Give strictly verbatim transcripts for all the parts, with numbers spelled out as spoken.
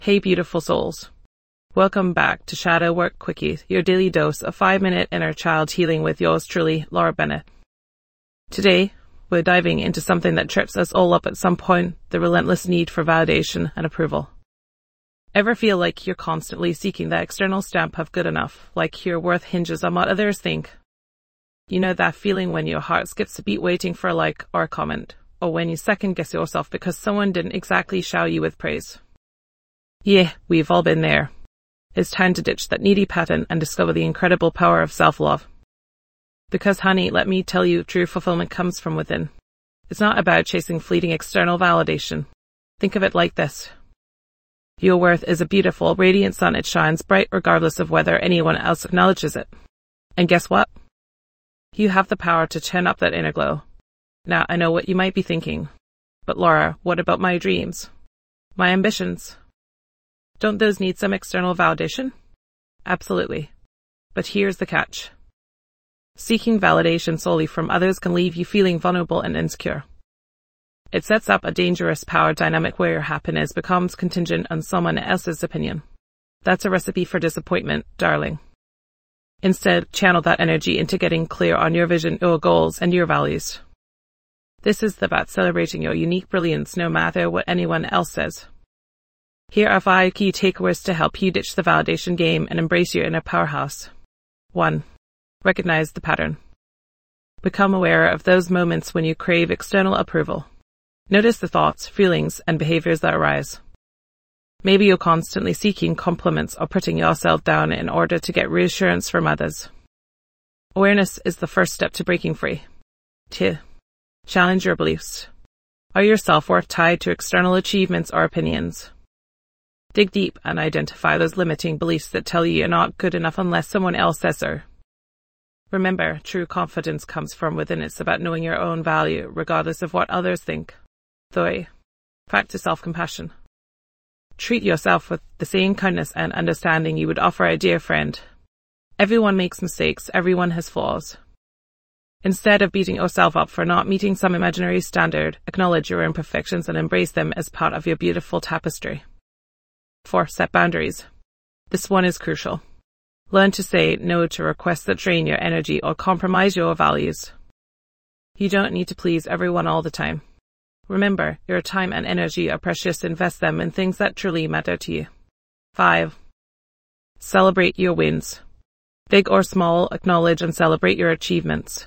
Hey beautiful souls. Welcome back to Shadow Work Quickie, your daily dose of five minute inner child healing with yours truly, Laura Bennett. Today, we're diving into something that trips us all up at some point, the relentless need for validation and approval. Ever feel like you're constantly seeking that external stamp of good enough, like your worth hinges on what others think? You know that feeling when your heart skips a beat waiting for a like or a comment, or when you second guess yourself because someone didn't exactly shower you with praise? Yeah, we've all been there. It's time to ditch that needy pattern and discover the incredible power of self-love. Because honey, let me tell you, true fulfillment comes from within. It's not about chasing fleeting external validation. Think of it like this. Your worth is a beautiful, radiant sun. It shines bright regardless of whether anyone else acknowledges it. And guess what? You have the power to turn up that inner glow. Now, I know what you might be thinking. But Laura, what about my dreams? My ambitions? Don't those need some external validation? Absolutely. But here's the catch. Seeking validation solely from others can leave you feeling vulnerable and insecure. It sets up a dangerous power dynamic where your happiness becomes contingent on someone else's opinion. That's a recipe for disappointment, darling. Instead, channel that energy into getting clear on your vision, your goals, and your values. This is about celebrating your unique brilliance no matter what anyone else says. Here are five key takeaways to help you ditch the validation game and embrace your inner powerhouse. one. Recognize the pattern. Become aware of those moments when you crave external approval. Notice the thoughts, feelings, and behaviors that arise. Maybe you're constantly seeking compliments or putting yourself down in order to get reassurance from others. Awareness is the first step to breaking free. two. Challenge your beliefs. Are your self-worth tied to external achievements or opinions? Dig deep and identify those limiting beliefs that tell you you're not good enough unless someone else says so. Remember, true confidence comes from within. It's about knowing your own value, regardless of what others think. three. Practice self-compassion. Treat yourself with the same kindness and understanding you would offer a dear friend. Everyone makes mistakes, everyone has flaws. Instead of beating yourself up for not meeting some imaginary standard, acknowledge your imperfections and embrace them as part of your beautiful tapestry. four. Set boundaries. This one is crucial. Learn to say no to requests that drain your energy or compromise your values. You don't need to please everyone all the time. Remember, your time and energy are precious. Invest them in things that truly matter to you. five. Celebrate your wins. Big or small, acknowledge and celebrate your achievements.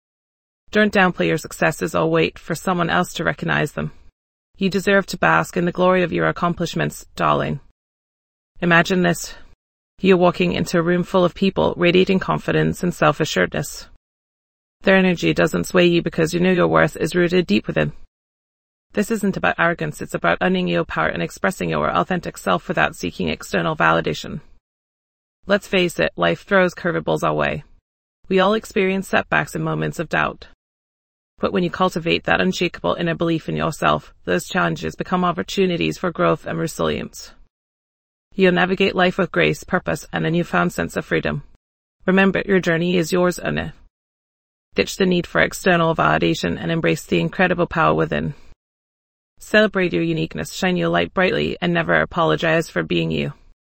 Don't downplay your successes or wait for someone else to recognize them. You deserve to bask in the glory of your accomplishments, darling. Imagine this. You're walking into a room full of people radiating confidence and self-assuredness. Their energy doesn't sway you because you know your worth is rooted deep within. This isn't about arrogance, it's about owning your power and expressing your authentic self without seeking external validation. Let's face it, life throws curveballs our way. We all experience setbacks and moments of doubt. But when you cultivate that unshakable inner belief in yourself, those challenges become opportunities for growth and resilience. You'll navigate life with grace, purpose, and a newfound sense of freedom. Remember, your journey is yours own it. Ditch the need for external validation and embrace the incredible power within. Celebrate your uniqueness, shine your light brightly, and never apologize for being you.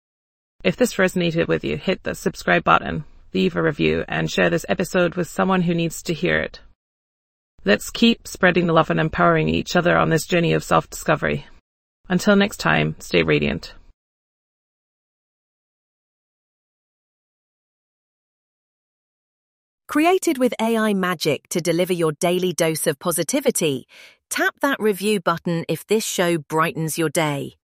If this resonated with you, hit the subscribe button, leave a review, and share this episode with someone who needs to hear it. Let's keep spreading the love and empowering each other on this journey of self-discovery. Until next time, stay radiant. Created with A I magic to deliver your daily dose of positivity, tap that review button if this show brightens your day.